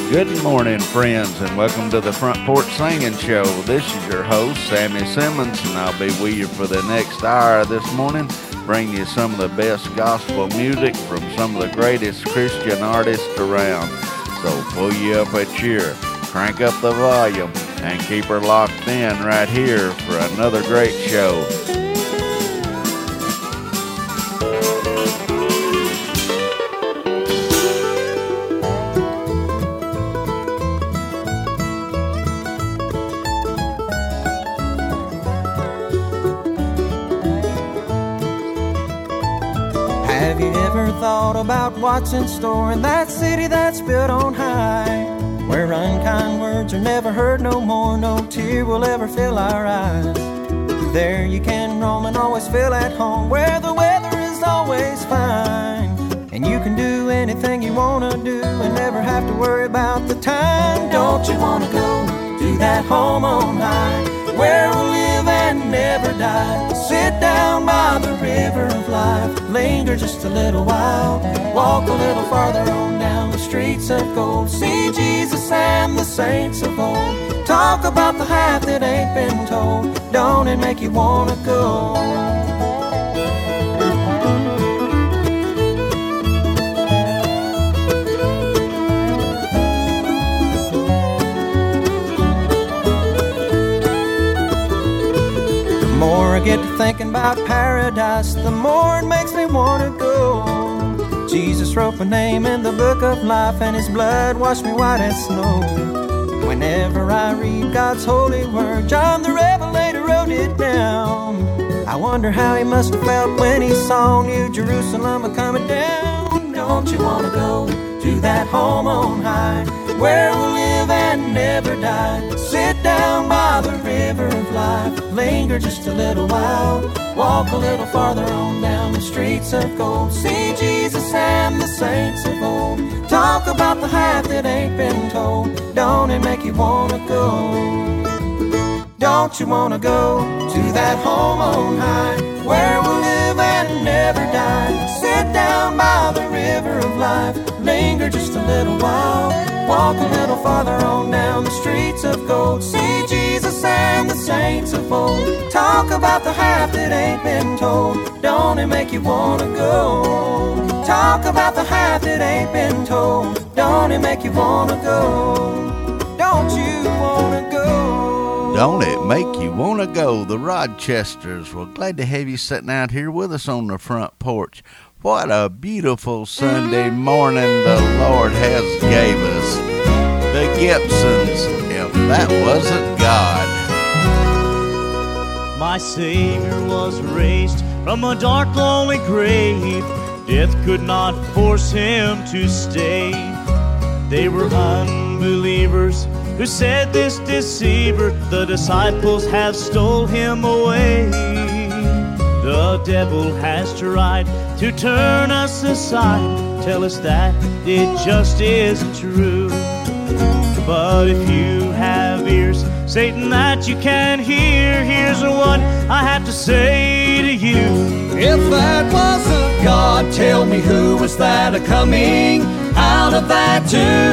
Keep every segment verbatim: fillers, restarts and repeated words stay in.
Good morning, friends, and welcome to the Front Porch Singing Show. This is your host, Sammy Simmons, and I'll be with you for the next hour this morning, bring you some of the best gospel music from some of the greatest Christian artists around. So pull you up a chair, crank up the volume, and keep her locked in right here for another great show. Have you ever thought about what's in store in that city that's built on high, where unkind words are never heard no more, no tear will ever fill our eyes? There you can roam and always feel at home, where the weather is always fine, and you can do anything you want to do and never have to worry about the time. Don't you want to go to that home on high, where we'll live and never die? Sit down by the river of life, linger just a little while, walk a little farther on down the streets of gold, see Jesus and the saints of old, talk about the half that ain't been told. Don't it make you want to go? The more I get to thinking about paradise, the more it makes me want to go. Jesus wrote my name in the book of life, and his blood washed me white as snow. Whenever I read God's holy word, John the Revelator wrote it down. I wonder how he must have felt when he saw New Jerusalem a-coming down. Don't you want to go to that home on high, where we'll live and never die? Sit down by the river of life, linger just a little while, walk a little farther on down the streets of gold, see Jesus and the saints of old, talk about the half that ain't been told. Don't it make you want to go? Don't you want to go to that home on high, where we'll live and never die? Sit down by the river of life, linger just a little while, walk a little farther on down the streets of gold, see Jesus and the saints of old, talk about the half that ain't been told. Don't it make you want to go? Talk about the half that ain't been told. Don't it make you want to go? Don't you want to go? Don't it make you want to go? The Rochesters. Well, glad to have you sitting out here with us on the front porch. What a beautiful Sunday morning the Lord has gave us. The Gibsons, if that wasn't God. My Savior was raised from a dark, lonely grave. Death could not force him to stay. They were unbelievers who said this deceiver, the disciples have stole him away. The devil has tried to turn us aside, tell us that it just isn't true. But if you have ears, Satan, that you can hear, here's what I have to say to you. If that wasn't God, tell me who was that a-coming out of that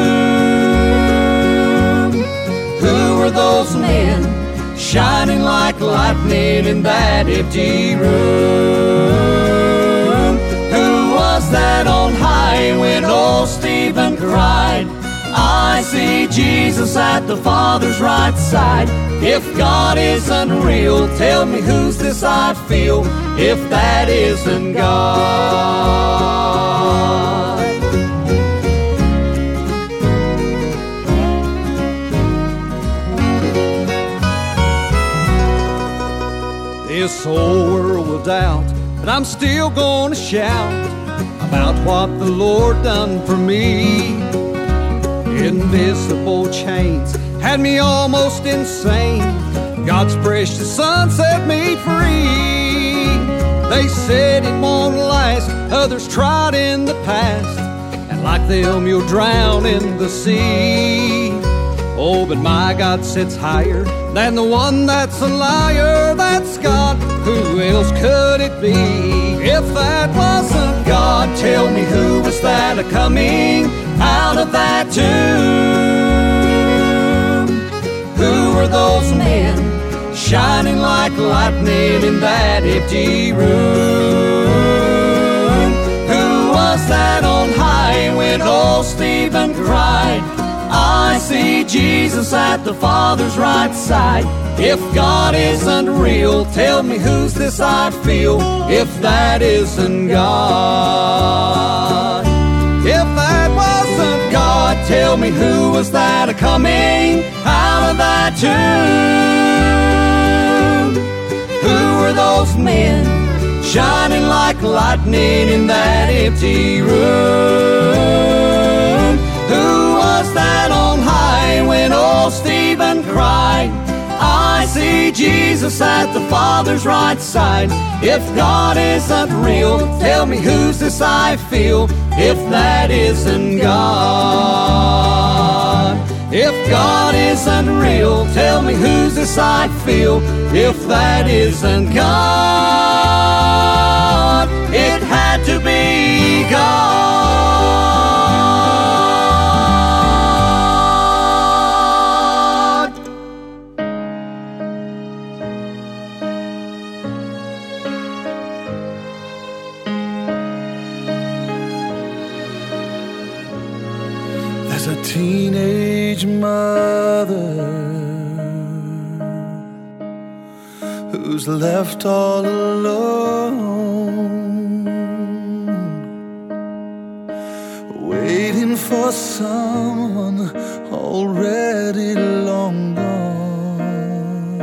tomb? Who were those men shining like lightning in that empty room? Who was that on high when old Stephen cried, I see Jesus at the Father's right side? If God is unreal, tell me who's this I feel, if that isn't God. This whole world will doubt, but I'm still gonna shout about what the Lord done for me. Invisible chains had me almost insane. God's precious Son set me free. They said it won't last, others tried in the past, and like them you'll drown in the sea. Oh, but my God sits higher than the one that's a liar. That's God, who else could it be? If that wasn't God, tell me who was that a-coming out of that tomb? shining like lightning in that empty room. Who was that on high when old Stephen cried, I see Jesus at the Father's right side? If God isn't real, tell me who's this I feel, if that isn't God. If that wasn't God, tell me who was that a-coming out of that tomb? Who were those men shining like lightning in that empty room? Who was that on high when old Stephen cried, I see Jesus at the Father's right side? If God isn't real, tell me who's this I feel, if that isn't God. If God isn't real, tell me who's this I feel, if that isn't God. It had to be God. There's a teenage mother who's left all alone, waiting for someone already long gone.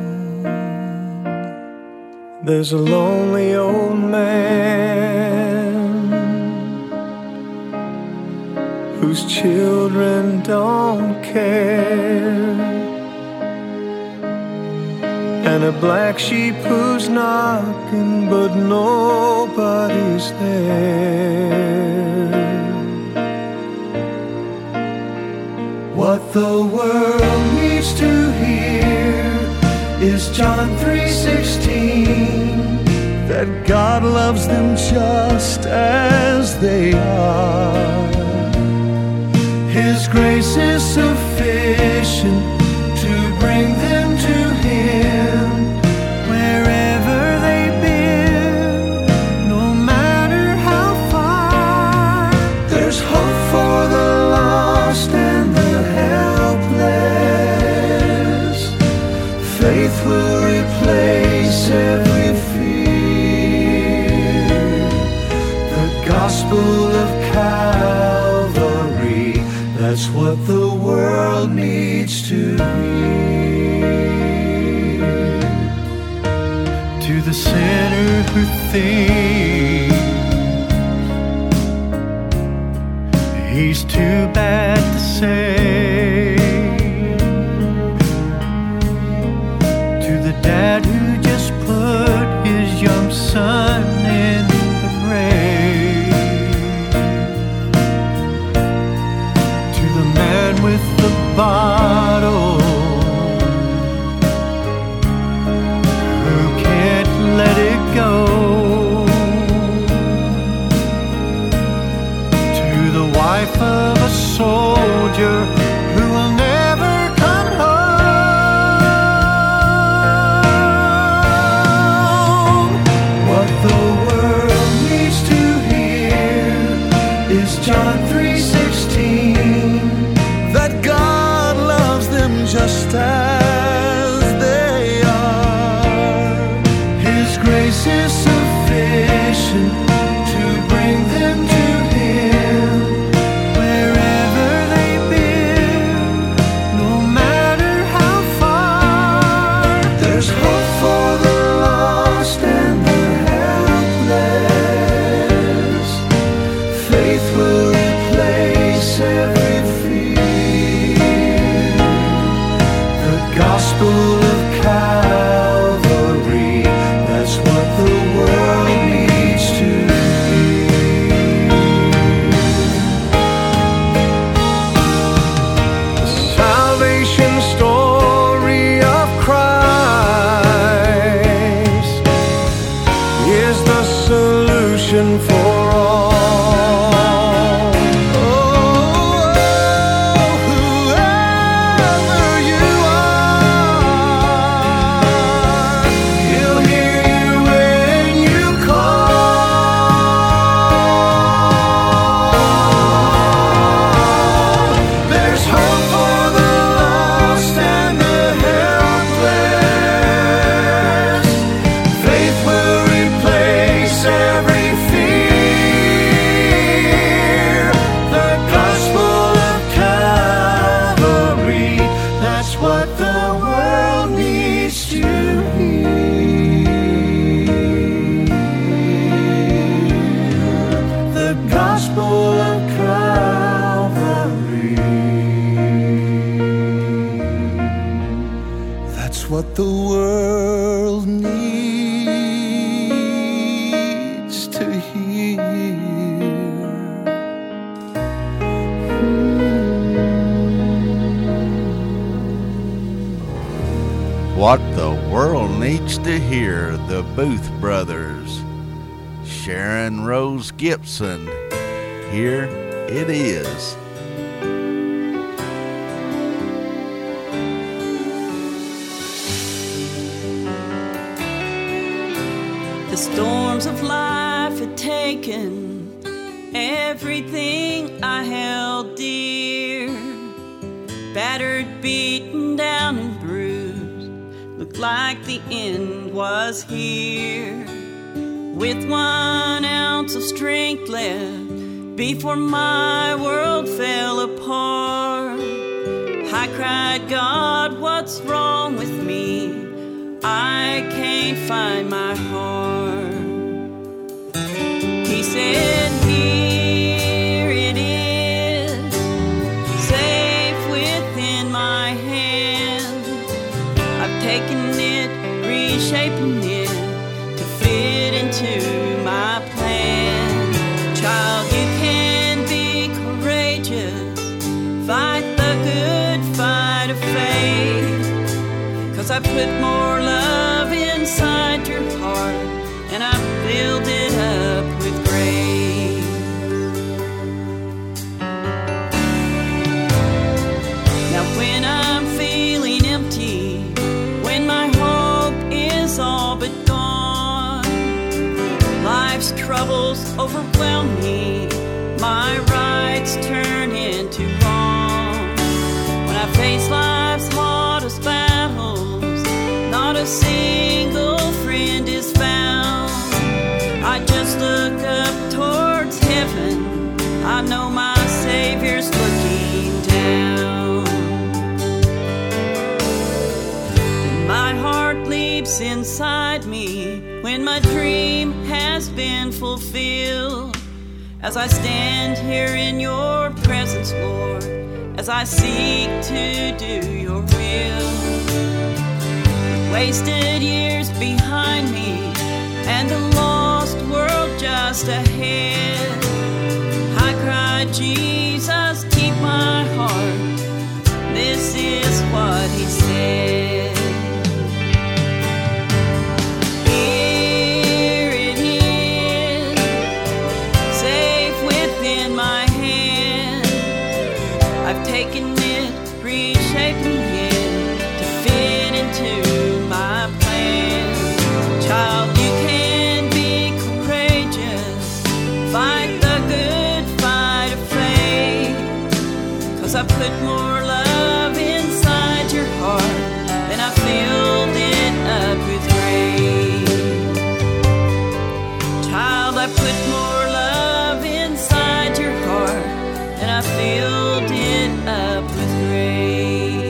There's a lonely old man whose children don't care, and a black sheep who's knocking but nobody's there. What the world needs to hear is John three sixteen, that God loves them just as they are. His grace is sufficient to bring them to Him wherever they've been, no matter how far. There's hope for the lost and the helpless. Faith will replace every fear. The gospel of Calvary, that's what the world needs to hear. To the sinner who thinks he's too bad to save, to the dad who just put his young son in the grave, to the man with the bottle who can't let it go, to the wife of a soldier who will never come home. What the world needs to hear is John three sixteen, that God loves them just as they are. His grace is sufficient to bring them to Him wherever they've been. the world needs to hear. What the world needs to hear, the Booth Brothers. Sharon Rose Gibson, here it is. The storms of life had taken everything I held dear. Battered, beaten down and bruised, looked like the end was here. With one ounce of strength left before my world fell apart, I cried, God, what's wrong with me? I can't find my heart. He said, here it is, safe within my hand. I've taken it, reshaping it to fit into my plan. Child, you can be courageous, fight the good fight of faith. 'Cause I put more love inside your heart, and I filled it up with grace. Now when I'm feeling empty, when my hope is all but gone, life's troubles overwhelm me, my rights turn into wrong. When I face life's hardest battles, not a single friend is found. I just look up towards heaven, I know my Savior's looking down. And my heart leaps inside me when my dream has been fulfilled. As I stand here in your presence, Lord, as I seek to do your will. Wasted years behind me and a lost world just ahead, I cried, Jesus, keep my heart. This is what he said. Here it is, safe within my hand. I've taken it, reshaping it to fit into my plan. Child, you can be courageous, fight the good fight of faith. 'Cause I put more love inside your heart, and I filled it up with grace. Child, I put more love inside your heart, and I filled it up with grace.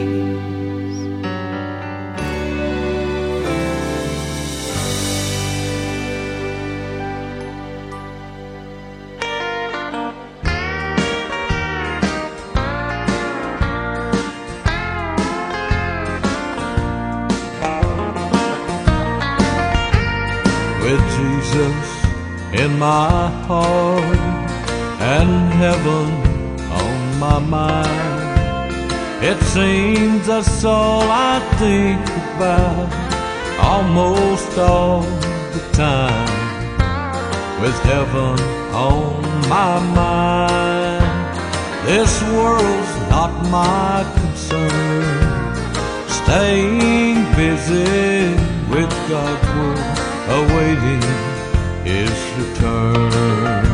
With Jesus in my heart and heaven on my mind, it seems that's all I think about almost all the time. With heaven on my mind, this world's not my concern. Staying busy with God's word, awaiting his return.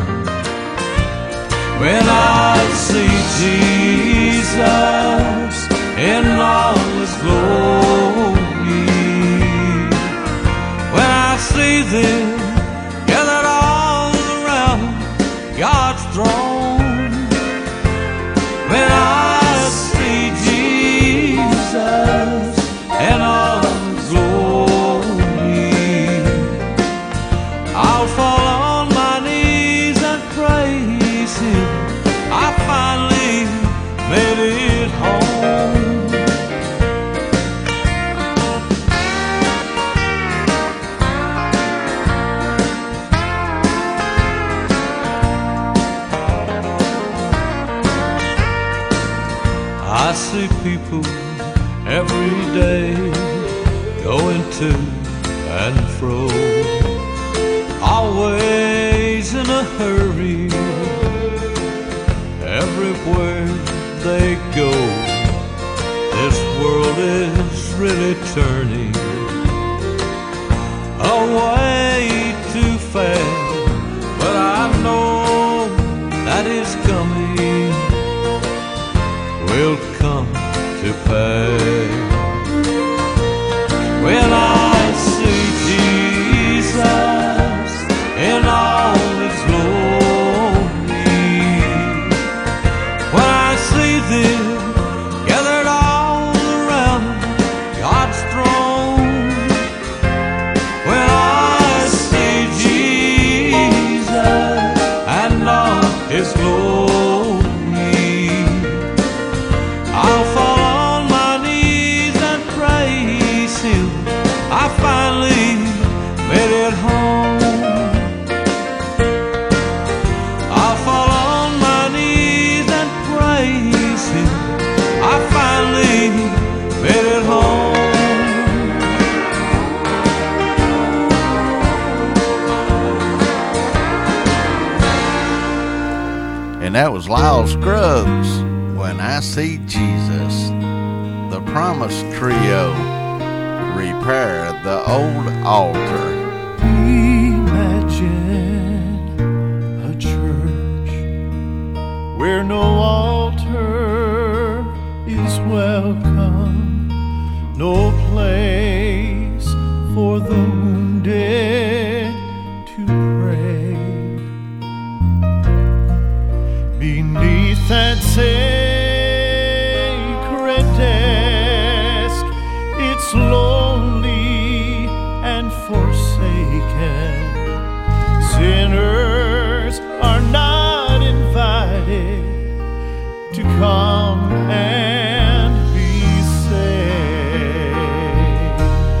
When I see Jesus in all his glory, when I see them gathered all around God's throne, when I see Jesus in all his glory, I'll fall on my knees and praise him. I find I see people every day going to and fro, always in a hurry. Everywhere they go, this world is really turning away too fast, but I know that is coming, will come to pass. When I see Jesus in all His glory, when I see them gathered all around God's throne, when I see Jesus and all His glory, I'll fall on my knees and praise Him. I finally made it home. I'll fall on my knees and praise Him. I finally made it home. And that was Lyle Scruggs, When I See Jesus. The Promise Trio, Repair the Old Altar. Imagine a church where no altar is welcome, no place for the wounded to pray. Beneath that sacred desk, it's lonely and forsaken. Sinners are not invited to come and be saved.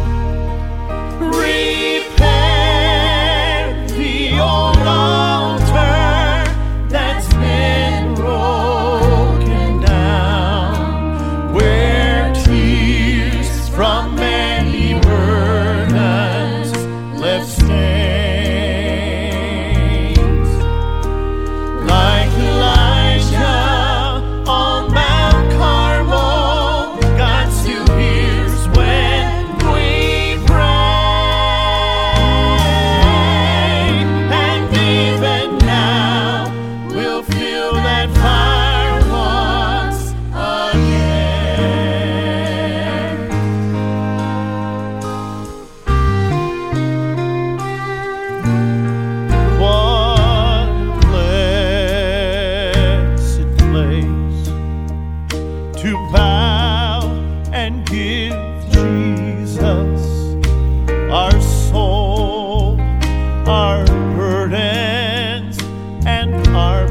Repair the old altar that's been broken down, where tears from many burdens left stains. Like Elijah on Mount Carmel, God still hears when we pray. And even now, we'll feel that fire once again. What a blessed place to bow and give Jesus our soul, our burdens, and our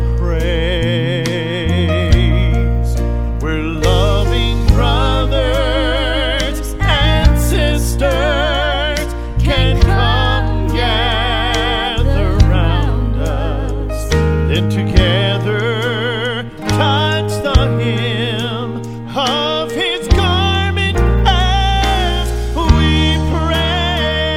praise. We're loving brothers and sisters can come gather round us, then together touch the hem of His garment as we pray.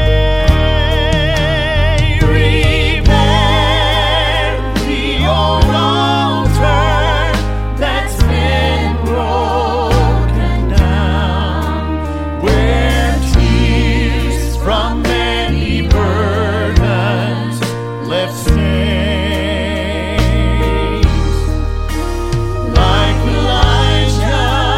Repair the old altar that's been broken down, where tears from many burdens left stains. Like Elijah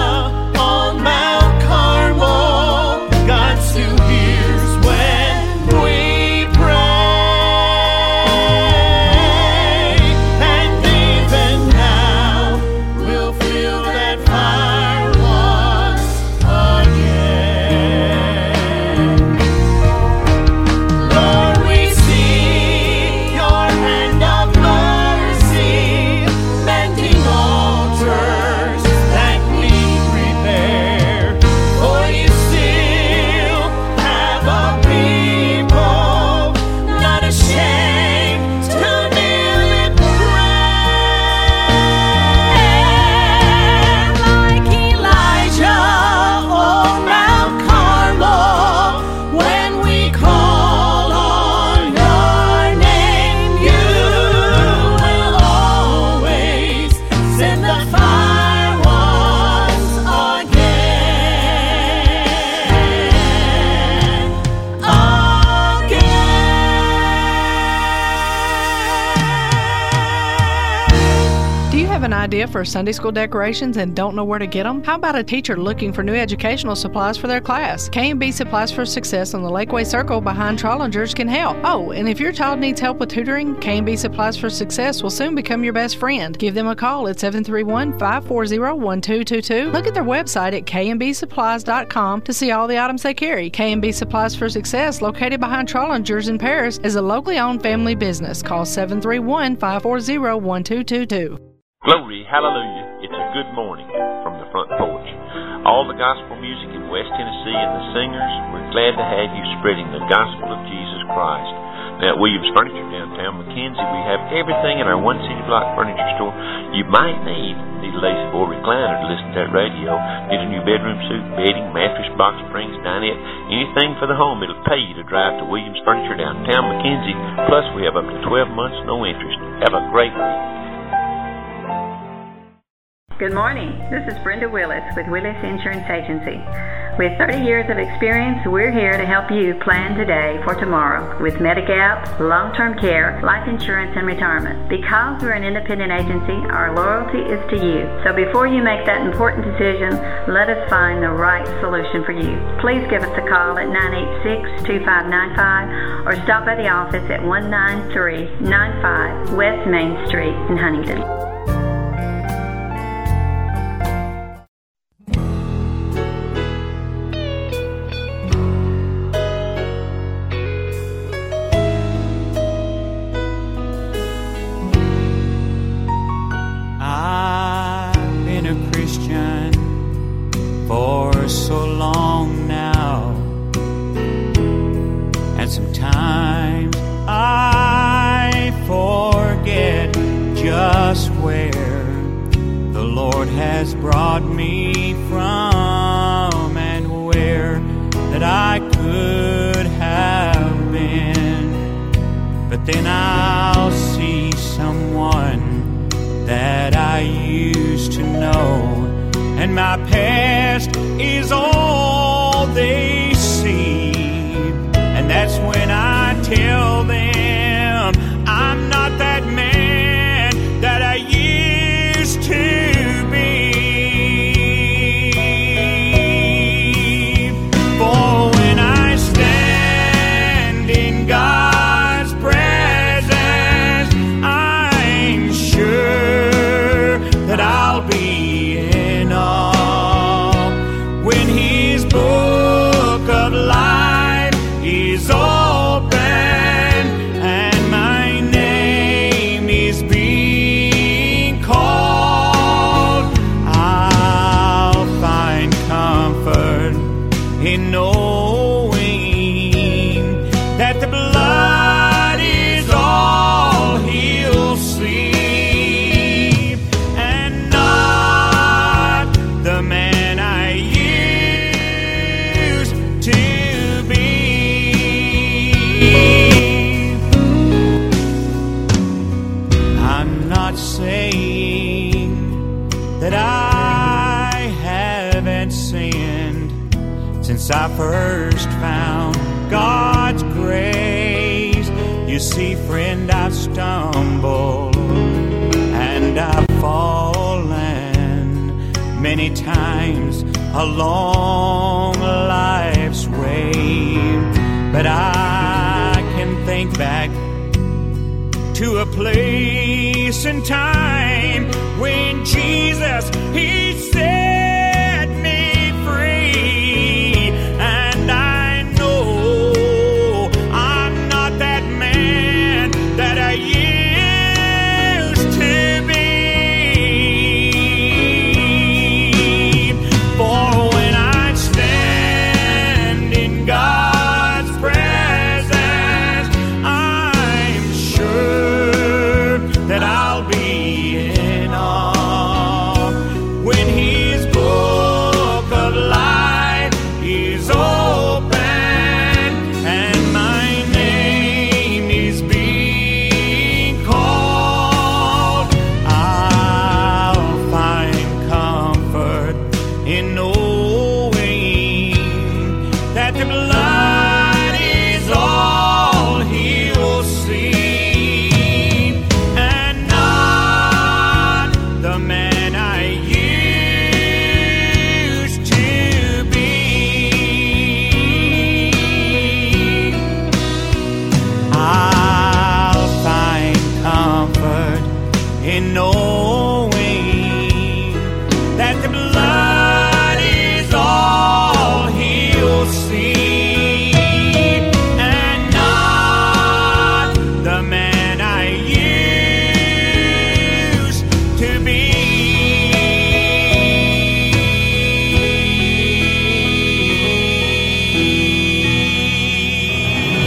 idea for Sunday school decorations and don't know where to get them? How about a teacher looking for new educational supplies for their class? K and B Supplies for Success on the Lakeway Circle behind Trollinger's can help. Oh, and if your child needs help with tutoring, K and B Supplies for Success will soon become your best friend. Give them a call at seven three one, five four zero, one two two two. Look at their website at k and b supplies dot com to see all the items they carry. K and B Supplies for Success, located behind Trollinger's in Paris, is a locally owned family business. Call seven three one, five four zero, one two two two. Glory, hallelujah, it's a good morning from the front porch. All the gospel music in West Tennessee and the singers, we're glad to have you spreading the gospel of Jesus Christ. Now at Williams Furniture downtown McKenzie, we have everything in our one city block furniture store you might need. Need a lazy boy recliner to listen to that radio, need a new bedroom suit, bedding, mattress, box springs, dinette, anything for the home. It'll pay you to drive to Williams Furniture downtown McKenzie. Plus we have up to twelve months no interest. Have a great week. Good morning. This is Brenda Willis with Willis Insurance Agency. With thirty years of experience, we're here to help you plan today for tomorrow with Medigap, long-term care, life insurance, and retirement. Because we're an independent agency, our loyalty is to you. So before you make that important decision, let us find the right solution for you. Please give us a call at nine eight six, two five nine five or stop by the office at one nine three nine five West Main Street in Huntington. So long now, and sometimes I forget just where the Lord has brought me from and where that I could have been. But then I'll see someone that I used to know, and my past is all they see. And that's when I tell them I'm not that man that I used to be. For when I stand in God's presence, I'm sure that I'll be when His book of life is open and my name is being called, I'll find comfort in knowing that the blood is all He'll see, and not the man saying that I haven't sinned since I first found God's grace. You see, friend, I've stumbled and I've fallen many times along life's way, but I can think back to a place and time when Jesus, He set me free. And I know I'm not that man that I used to be. For when I stand in God's presence, I'm sure that I'll be in awe.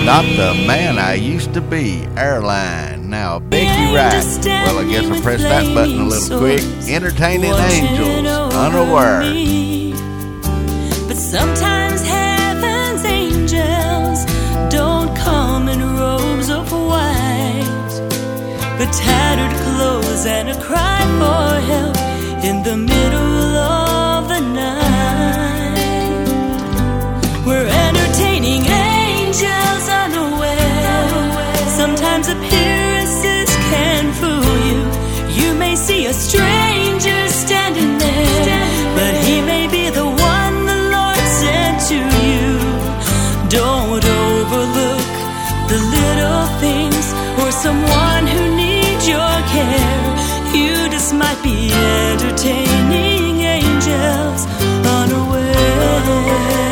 Not the Man I Used to Be, Airline. Now, Becky Wright. Well, I guess I pressed that button a little quick. Entertaining Angels, Unaware. But sometimes heaven's angels don't come in robes of white, but tattered clothes and a cry for help in the middle of the night. We're entertaining angels unaware. Sometimes appearances can fool you. You may see a stranger standing there, but he may be the one the Lord sent to you. Don't overlook the little things or someone who needs your care. You just might be entertaining angels unaware.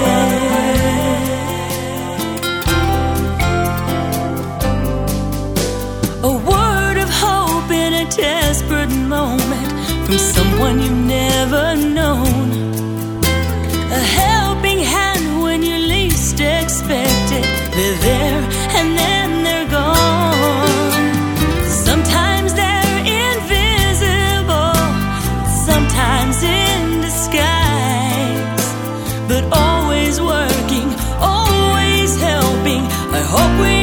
A word of hope in a desperate moment from someone you've never known. A helping hand when you least expect it. They're there and then they're gone. Sometimes they're invisible, sometimes in disguise, but always working, always helping. I hope we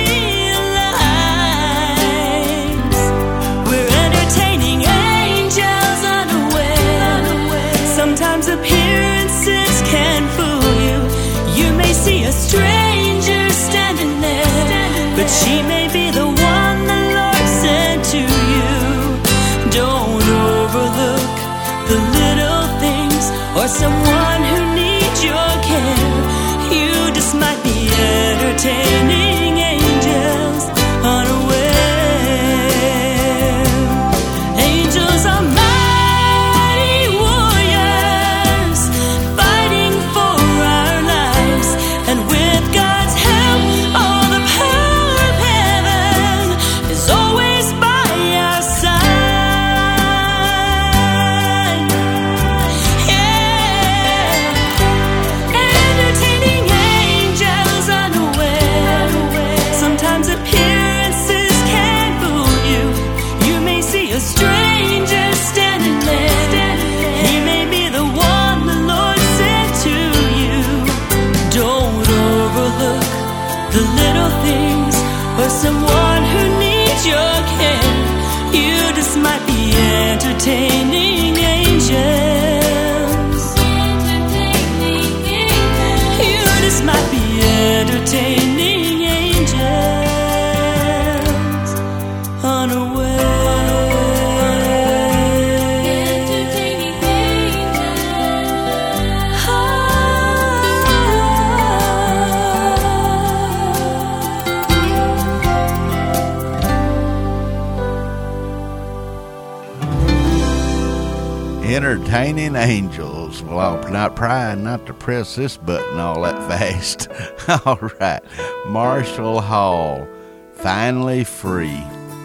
realize we're entertaining angels unaware. Sometimes appearances can fool you. You may see a stranger standing there, but she may be the one the Lord sent to you. Don't overlook the little things or someone who needs your care. You just might be entertaining angels unaware. Angels are mighty warriors fighting for our lives, and with God's help, all the power of heaven is always by our side. Yeah, entertaining angels unaware. Sometimes appearances can fool you. You may see a stranger standing there. He may be the one the Lord sent to you. Don't overlook the little things or someone who needs your care. You just might be entertaining angels. You just might be entertaining angels unaware. Entertaining Entertaining Angels. Well, I'm not trying not to press this button all that fast. All right. Marshall Hall, Finally Free.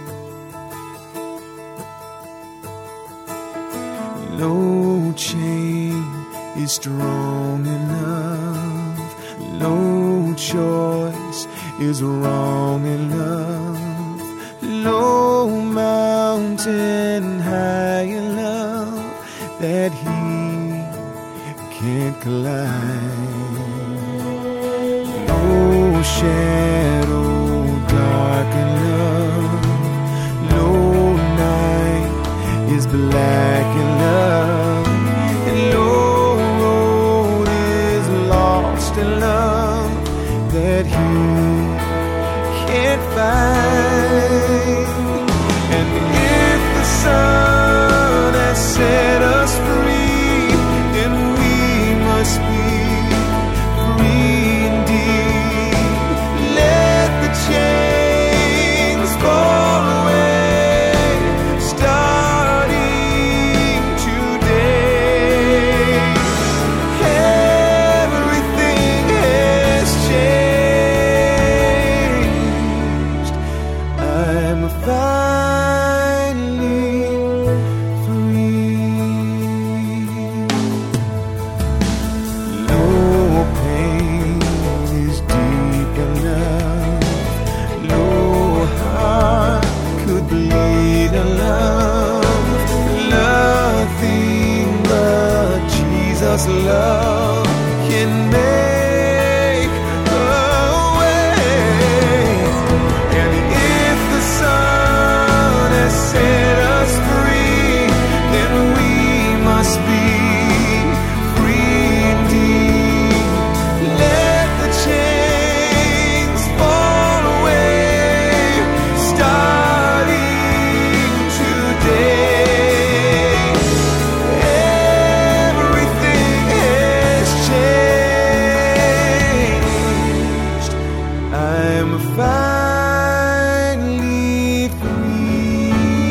No chain is strong enough. No choice is wrong enough. No mountain high enough that he can't climb. No shadow dark enough. No night is black enough. And no road is lost enough that he can't find. And if the sun has set us free, then we must be free indeed. Let the chains fall away, starting 'cause love can make a way. And if the sun has set us free, then we must be free indeed. Let the chains fall away, starting today. Everything has changed. I'm finally free.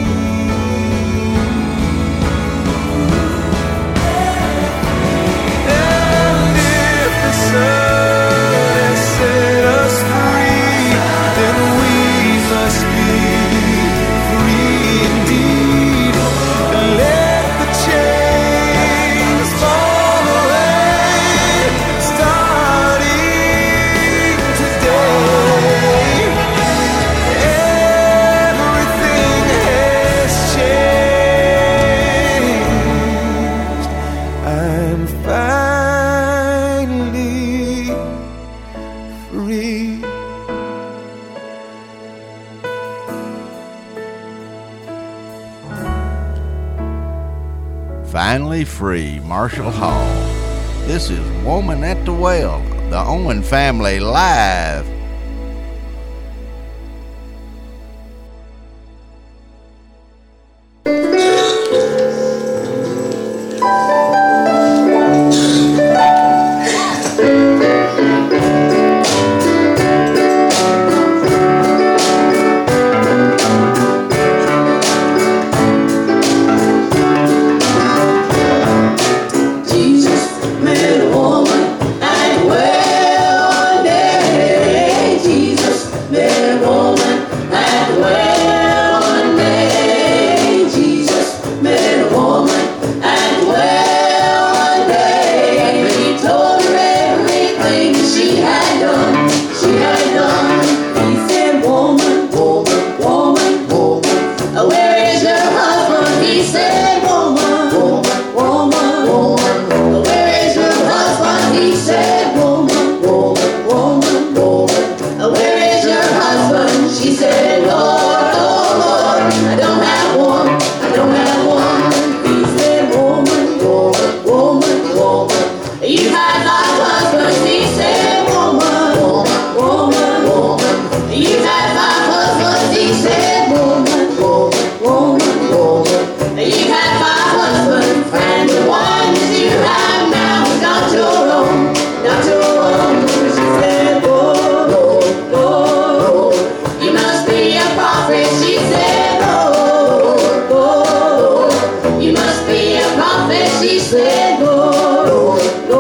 And if the sun has set us free, then we must be free indeed. Let the chains fall away, starting today. Everything has changed. I'm finally free. Finally Free, Marshall Hall. This is Woman at the Well, the Owen Family Live. Jesus met a woman at the well one day. Jesus met a woman at the well one day. Jesus met a woman at the well one day. He told her everything that she had done. She had done. He said, woman, woman, woman, woman, where is your husband? He said, woman, woman, woman, woman, where is your husband? He said, woman, woman, woman, woman, where is your husband? She said, Lord, oh Lord, I don't have one, I don't have one. He said, woman, woman, woman, woman, you have five husbands. He said, woman, woman, woman, woman, you have five husbands. He said, woman, woman, woman, woman, you have five husbands, and the one that you have now is not your own, not your own. She said, whoa, whoa, whoa, you must be a prophet. She said, whoa, whoa, you must be a prophet. She said, whoa,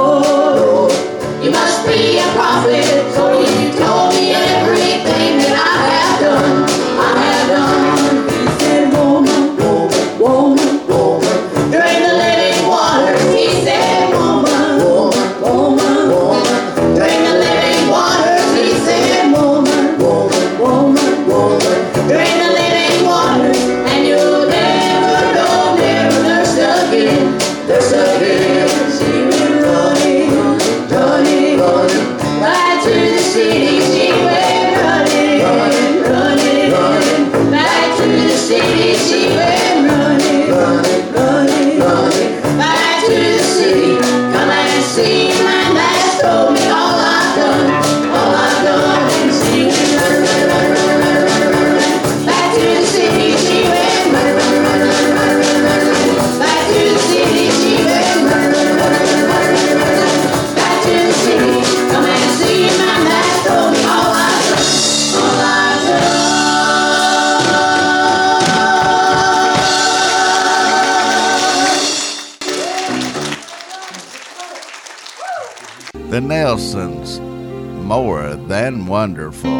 whoa, you must be a prophet. So you told me everything that I have done, I have done. He said, woman, woman, woman, woman, drink the living water. He said, woman, woman, woman, woman, drink the living water. He said, woman, woman, woman, woman, drink the living water, and you'll never, no, never thirst again, thirst again. She went running, running, running, back to the city. She went running, running, running, running, back to the city. She went running, running, running, running, back to the city. Come and see, my last told me all I've done, all I've done. And she went run, run, run, run, run, run, run, run, back to the city. She went run, run, run, run, run, run, run, run, back to the city. She went run, run, run, run, run, run, run, run, back to the city. Come and see, my last told me all I've done, all I've done. The Nelsons, More Than Wonderful.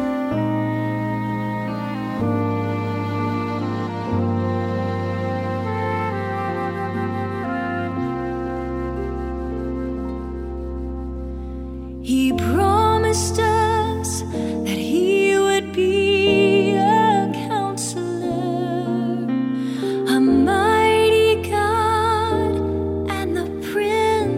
He promised us that he would be a counselor, a mighty God and the Prince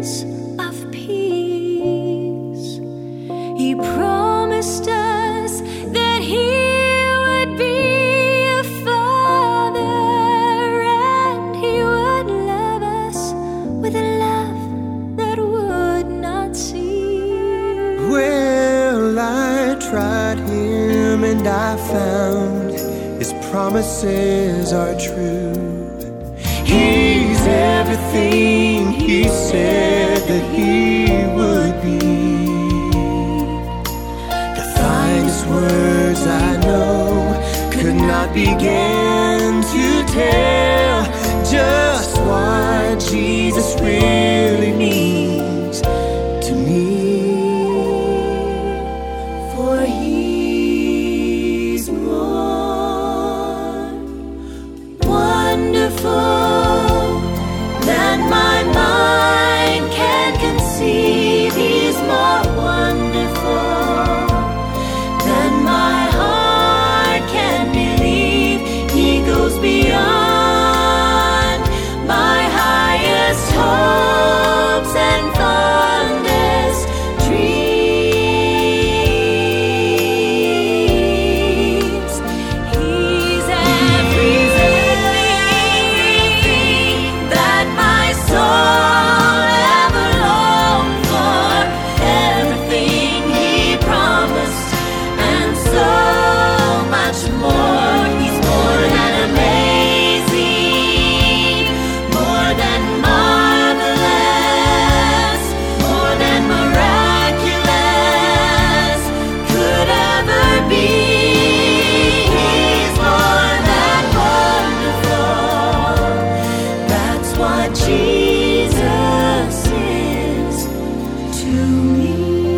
with a love that would not cease. Well, I tried him and I found his promises are true. He's everything he said that he would be. The finest words I know could not begin to tell just what Jesus really means to me. For he's more wonderful than my mind can conceive. He's more wonderful than my heart can believe. He goes beyond my highest hopes and fondest dreams. He's everything that my soul ever longed for, everything he promised, and so much more. He's more than amazing, more than marvelous, more than miraculous could ever be. He's more than wonderful. That's what Jesus is to me.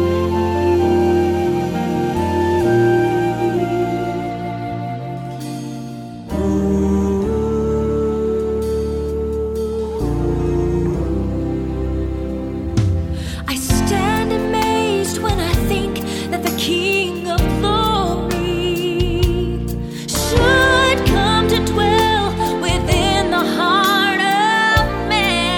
I stand amazed when I think that the King of Glory should come to dwell within the heart of man.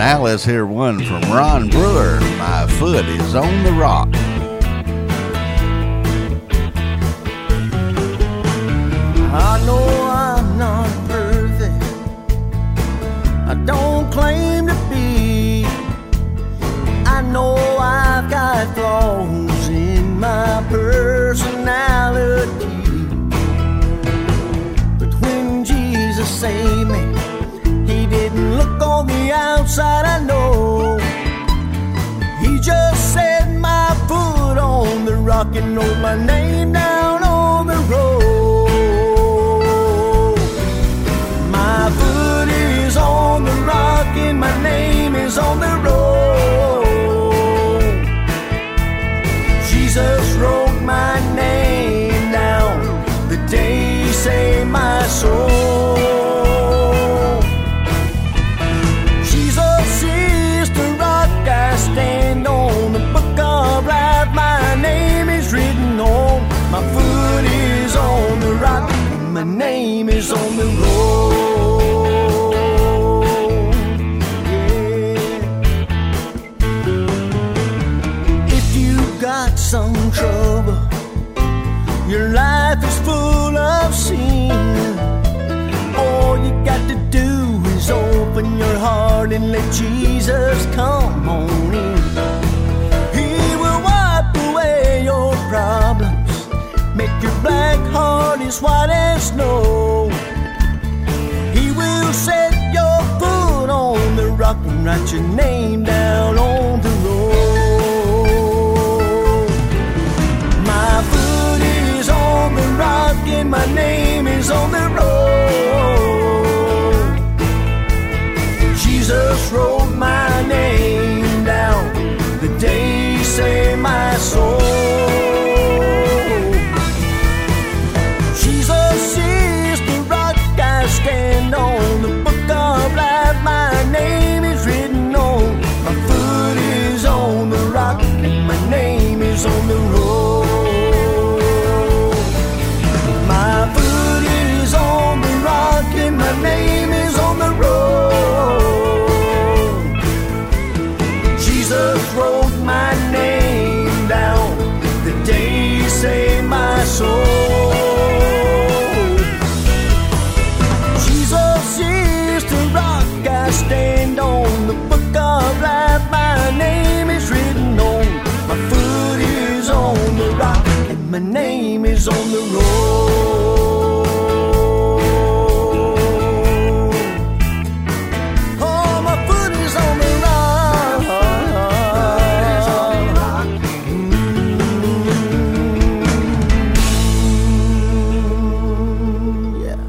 Now let's hear one from Ron Brewer, My Foot is on the Rock. I know I'm not perfect, I don't claim to be. I know I've got flaws in my personality, but when Jesus saved me, He didn't look on the outside, I know. He just set my foot on the rock and wrote my name down on the road. My foot is on the rock and my name is on the road. Jesus wrote my name down the day He saved my soul. Jesus is the rock I stand on, the book of life my name is written on. My foot is on the rock, my name is on the road. Got some trouble, your life is full of sin. All you got to do is open your heart and let Jesus come on in. He will wipe away your problems, make your black heart as white as snow. He will set your foot on the rock and write your name down on the road. My foot is on the rock and my name is on the road. Jesus wrote my name down the day He saved my soul. Jesus is the rock I stand on, the book of life my name is written on. My foot is on the rock and my name is on the road. My foot is on the rock and my name is on the road. Jesus wrote my name down the day He saved my soul. Jesus is the rock I stand on, the book of life my name is written on. My foot is on the rock and my name is on the road. Oh, my foot is on the rock. Mm, yeah.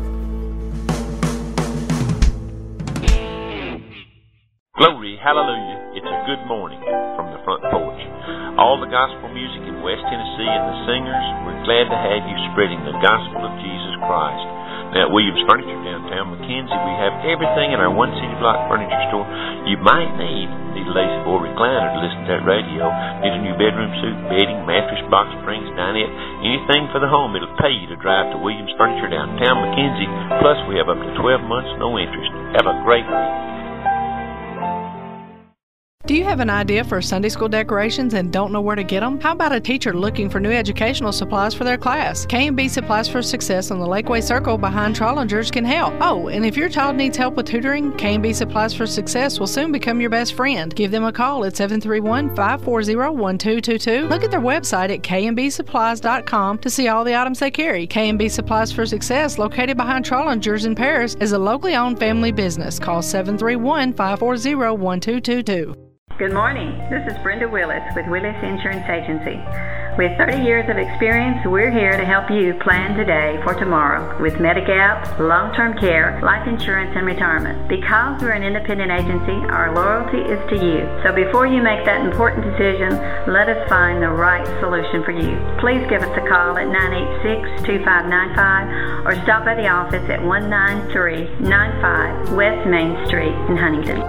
Glory, hallelujah. It's a good morning from the front porch. All the gospel music in West Tennessee and the singers, we're glad to have you spreading the gospel of Jesus Christ. Now at Williams Furniture downtown McKenzie, we have everything in our one city block furniture store you might need. Need a lazy boy recliner to listen to that radio. Need a new bedroom suite, bedding, mattress, box springs, dinette, anything for the home. It'll pay you to drive to Williams Furniture downtown McKenzie. Plus we have up to twelve months, no interest. Have a great week. Do you have an idea for Sunday school decorations and don't know where to get them? How about a teacher looking for new educational supplies for their class? K and B Supplies for Success on the Lakeway Circle behind Trollingers can help. Oh, and if your child needs help with tutoring, K and B Supplies for Success will soon become your best friend. Give them a call at seven three one, five four zero, one two two two. Look at their website at k and b supplies dot com to see all the items they carry. K and B Supplies for Success, located behind Trollingers in Paris, is a locally owned family business. Call seven three one, five four zero, one two two two. Good morning. This is Brenda Willis with Willis Insurance Agency. With thirty years of experience, we're here to help you plan today for tomorrow with Medigap, long-term care, life insurance, and retirement. Because we're an independent agency, our loyalty is to you. So before you make that important decision, let us find the right solution for you. Please give us a call at nine eight six, two five nine five or stop by the office at one nine three nine five West Main Street in Huntington.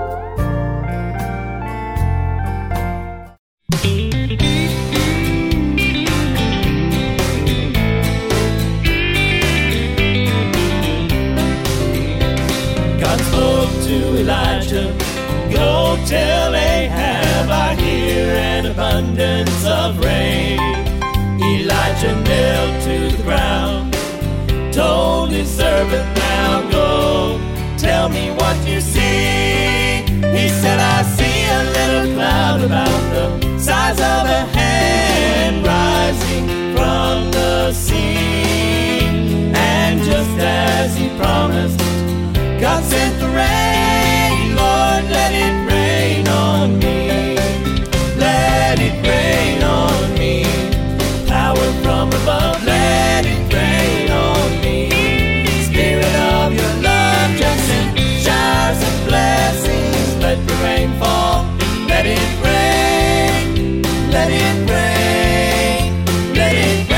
God spoke to Elijah Go tell Ahab I hear an abundance of rain. Elijah knelt to the ground, told his servant, now go, tell me what you see. He said, I see a little cloud about the size of a hand rising from the sea. And just as he promised, God sent the rain. Lord, let it rain on me. Let it rain on me. Power from above, let it rain on me. Spirit of your love, just send showers of blessings. Let the rain fall, let it rain, let it rain, let it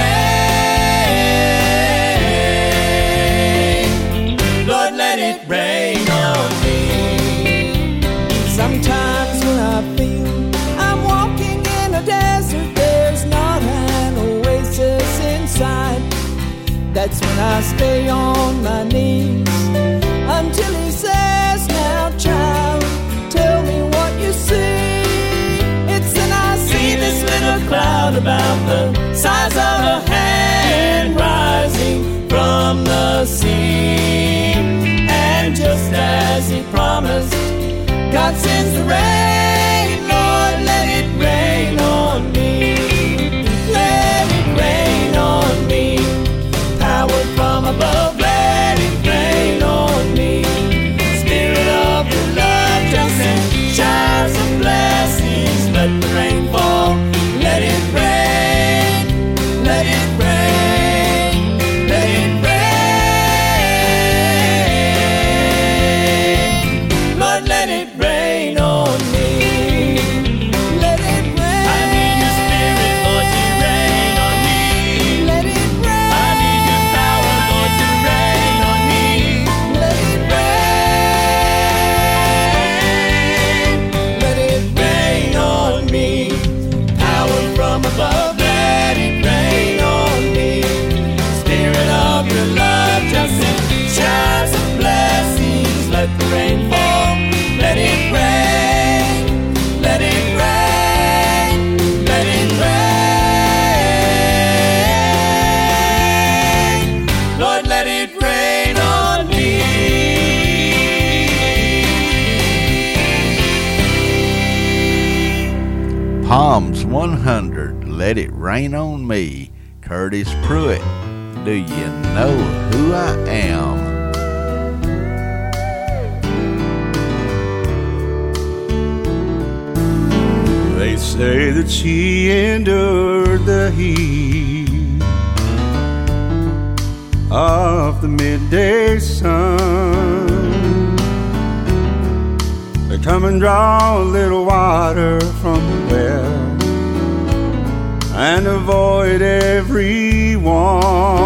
rain. Lord, let it rain on me. Sometimes when I feel I'm walking in a desert, there's not an oasis inside. That's when I stay on my knees until he says, now child, tell me what you see. It's then I see this little cloud about the size of a hand rising from the sea. And just as he promised, God sends the rain. Lord, let it rain on me. Let it rain on me. Power from above, let it rain on me. Spirit of your love, just send showers of blessings. Let the rain fall, let it rain, let it rain, let it rain. Lord, let it rain on me. Let it rain. I need your spirit, Lord, to rain on me. Let it rain. I need your power, Lord, to rain on me. Let it rain. Let it rain on me. Power from above, let it rain on me. Spirit of your love, just send showers of blessings. Let the rain fall, let it rain, let it rain, let it rain. Lord, let it rain on me. Palms one hundred, Let It Rain on Me. Curtis Pruitt, Do You Know Who I Am? They say that she endured the heat of the midday sun. They come and draw a little water from the well and avoid everyone.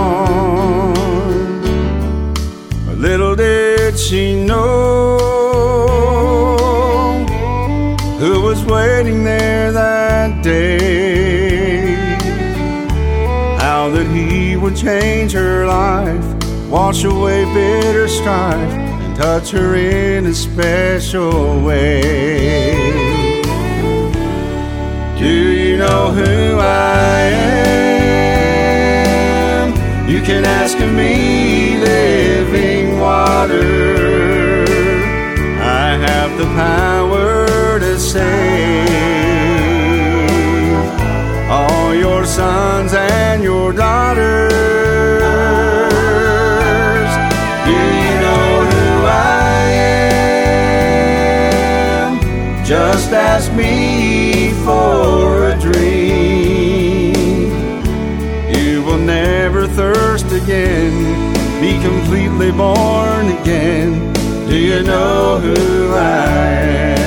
But little did she know who was waiting there that day, how that he would change her life, wash away bitter strife, and touch her in a special way. Do you know who I am? You can ask of me, living water. I have the power to save all your sons and your daughters. Do you know who I am? Just ask me for a dream. You will never thirst again, be completely born again. Do you know who I am?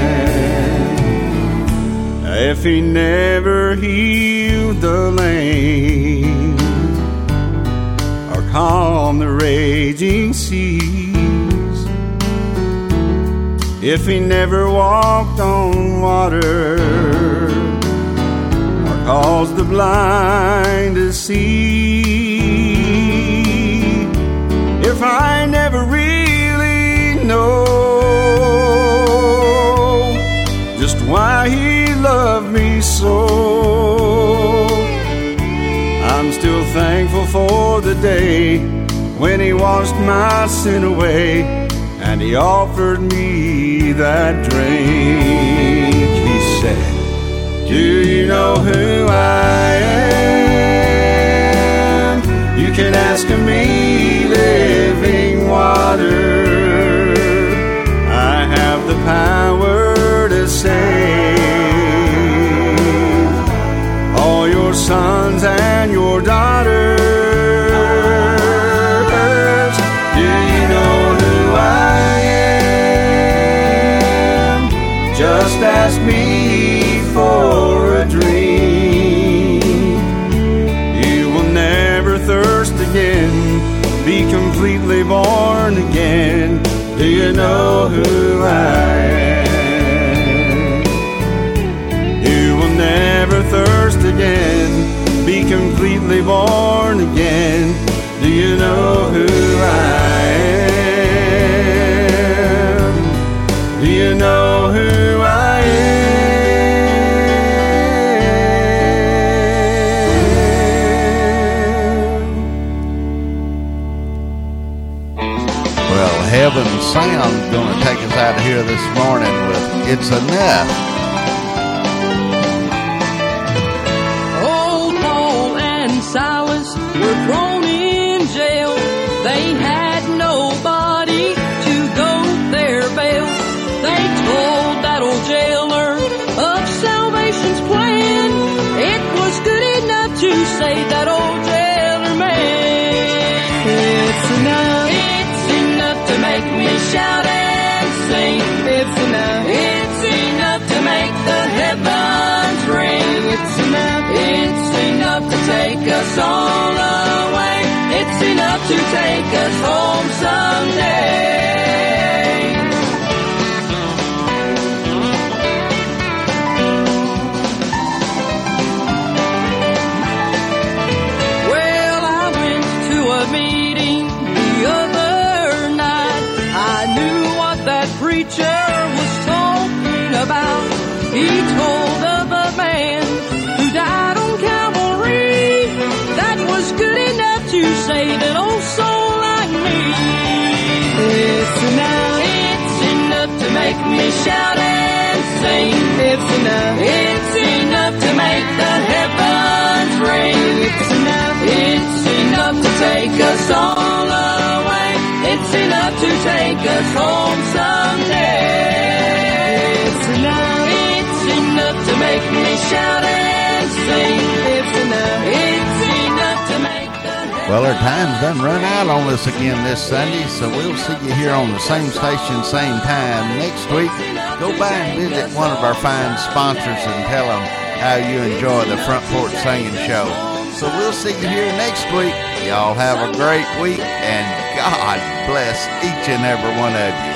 If he never healed the lame or calmed the raging seas, if he never walked on water or caused the blind to see, if I never really know for the day when he washed my sin away, and he offered me that drink. He said, do you know who I am? You can ask of me, living water. I have the power to save all your sons and your daughters. Do you know who I am? Just ask me for a dream. You will never thirst again, be completely born again. Do you know who I am? You will never thirst again, be completely born again. Do you know who I am? Do you know who I am? Well, Heaven Sound's gonna take us out of here this morning with It's Enough. Silas were thrown in jail. They had nobody to go their bail. They told that old jailer of salvation's plan. It was good enough to save that old jailer man. It's enough. It's enough to make me shout and sing. It's enough. It's enough to make the heavens ring. It's enough. It's enough to take us all away. It's enough to take us home someday. Well, I went to a meeting the other night. I knew what that preacher was talking about. He told of a man who died on Calvary that was good enough to save an old soul like me. It's enough. It's enough to make me shout and sing. It's enough. It's enough to make the heavens ring. It's enough. It's enough to take us all away. It's enough to take us home someday. It's enough. It's enough to make me shout and sing. It's enough. It's enough to make the heavens. Well, our time's done run out on us again this Sunday, so we'll see you here on the same station, same time next week. Go by and visit one of our fine sponsors and tell them how you enjoy the Front Porch Singing Show. So we'll see you here next week. Y'all have a great week, and God bless each and every one of you.